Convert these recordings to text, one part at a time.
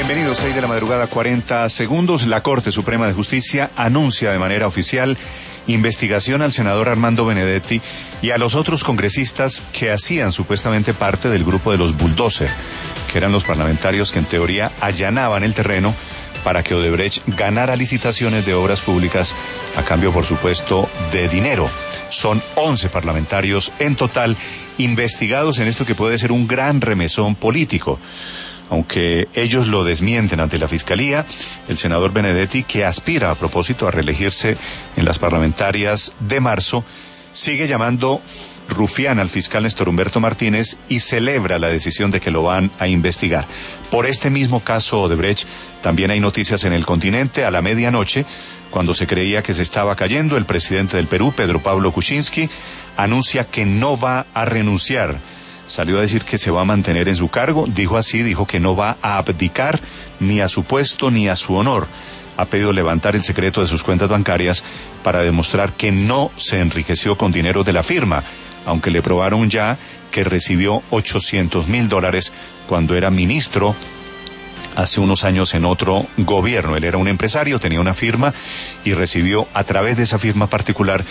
Bienvenidos, 6 de la madrugada, 40 segundos. La Corte Suprema de Justicia anuncia de manera oficial investigación al senador Armando Benedetti y a los otros congresistas que hacían supuestamente parte del grupo de los bulldozer, que eran los parlamentarios que en teoría allanaban el terreno para que Odebrecht ganara licitaciones de obras públicas a cambio, por supuesto, de dinero. Son 11 parlamentarios en total investigados en esto que puede ser un gran remesón político. Aunque ellos lo desmienten ante la Fiscalía, el senador Benedetti, que aspira a propósito a reelegirse en las parlamentarias de marzo, sigue llamando rufián al fiscal Néstor Humberto Martínez y celebra la decisión de que lo van a investigar. Por este mismo caso Odebrecht también hay noticias en el continente. A la medianoche, cuando se creía que se estaba cayendo, el presidente del Perú, Pedro Pablo Kuczynski, anuncia que no va a renunciar. Salió a decir que se va a mantener en su cargo, dijo que no va a abdicar ni a su puesto ni a su honor. Ha pedido levantar el secreto de sus cuentas bancarias para demostrar que no se enriqueció con dinero de la firma, aunque le probaron ya que recibió $800,000 cuando era ministro hace unos años en otro gobierno. Él era un empresario, tenía una firma y recibió a través de esa firma particular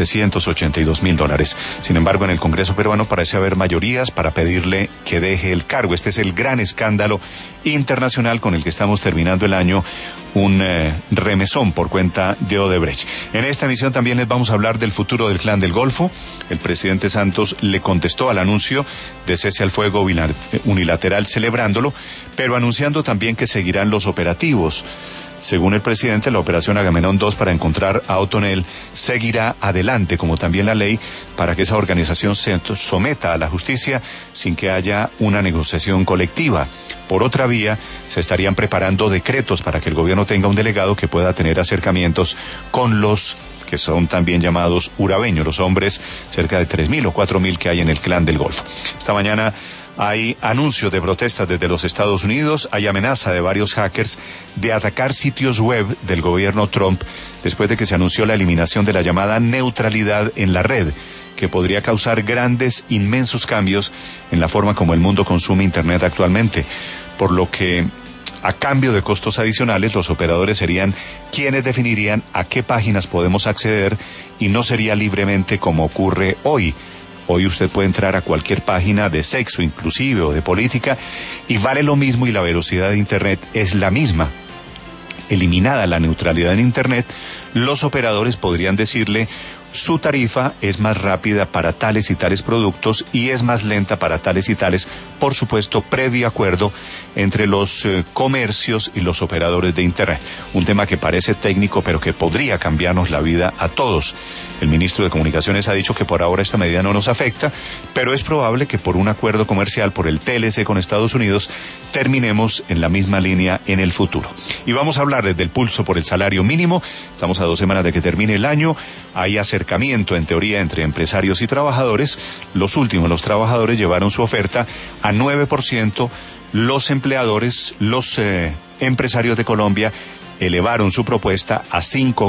$782,000. Sin embargo, en el Congreso peruano parece haber mayorías para pedirle que deje el cargo. Este es el gran escándalo internacional con el que estamos terminando el año, un remesón por cuenta de Odebrecht. En esta emisión también les vamos a hablar del futuro del Clan del Golfo. El presidente Santos le contestó al anuncio de cese al fuego unilateral celebrándolo, pero anunciando también que seguirán los operativos. Según el presidente, la operación Agamenón 2 para encontrar a O'Tonel seguirá adelante, como también la ley para que esa organización se someta a la justicia sin que haya una negociación colectiva. Por otra vía, se estarían preparando decretos para que el gobierno tenga un delegado que pueda tener acercamientos con los que son también llamados urabeños, los hombres, cerca de 3,000 o 4,000 que hay en el Clan del Golfo. Esta mañana hay anuncios de protestas desde los Estados Unidos, hay amenaza de varios hackers de atacar sitios web del gobierno Trump después de que se anunció la eliminación de la llamada neutralidad en la red, que podría causar inmensos cambios en la forma como el mundo consume Internet actualmente, por lo que a cambio de costos adicionales, los operadores serían quienes definirían a qué páginas podemos acceder y no sería libremente como ocurre hoy. Hoy usted puede entrar a cualquier página de sexo inclusive o de política y vale lo mismo y la velocidad de Internet es la misma. Eliminada la neutralidad en Internet, los operadores podrían decirle su tarifa es más rápida para tales y tales productos y es más lenta para tales y tales, por supuesto, previo acuerdo entre los comercios y los operadores de Internet. Un tema que parece técnico, pero que podría cambiarnos la vida a todos. El ministro de Comunicaciones ha dicho que por ahora esta medida no nos afecta, pero es probable que por un acuerdo comercial, por el TLC con Estados Unidos, terminemos en la misma línea en el futuro. Y vamos a hablarles del pulso por el salario mínimo. Estamos a 2 semanas de que termine el año. Hay acercamiento, en teoría, entre empresarios y trabajadores. Los trabajadores llevaron su oferta a 9%. Los empleadores, los empresarios de Colombia elevaron su propuesta a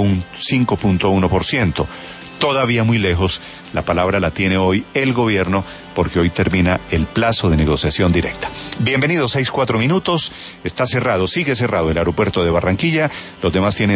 5.1%. Todavía muy lejos, la palabra la tiene hoy el gobierno, porque hoy termina el plazo de negociación directa. Bienvenidos, 6:04. Está cerrado, sigue cerrado el aeropuerto de Barranquilla. Los demás tienen